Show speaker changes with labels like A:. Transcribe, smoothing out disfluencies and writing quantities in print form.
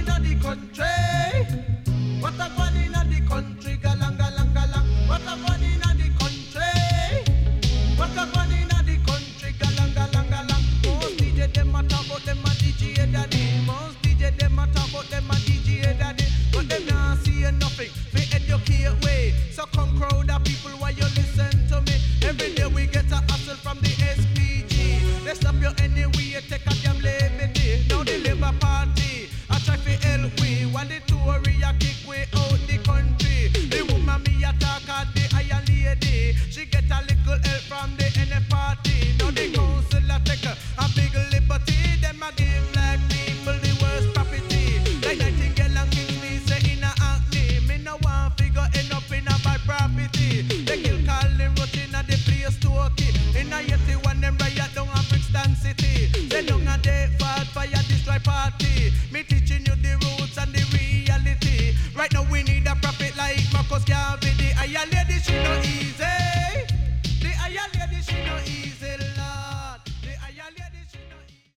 A: inna the country? What a fun inna the country, galang galang galang. What a fun inna the country. What a fun inna the country, galang galang galang. Most DJ them a talk about them a DJ daddy. Most DJ them a talk about them a DJ daddy. But them not see nothing. They educate way. So come crowd of people while you listen to me. Every day we get a hustle from the SPG. They stop you anyway, take a damn liberty. Now the Labour Party, I try to help we. While the Tory a kick way out the country. The woman me attack at the iron lady. She get a little help from the NF party. Now the council a take a big liberty. Them a give black people the worst property. Like Nightingale and Kingsley say in a acne. Me no want figure end up in a bad property. They kill Colin Rotten at the place to okay. In a 81 them riot down at Brixton City. They don't a day fire destroy party. Me teaching you the roots and the reality. Right now we need a prophet like Marcus Garvey.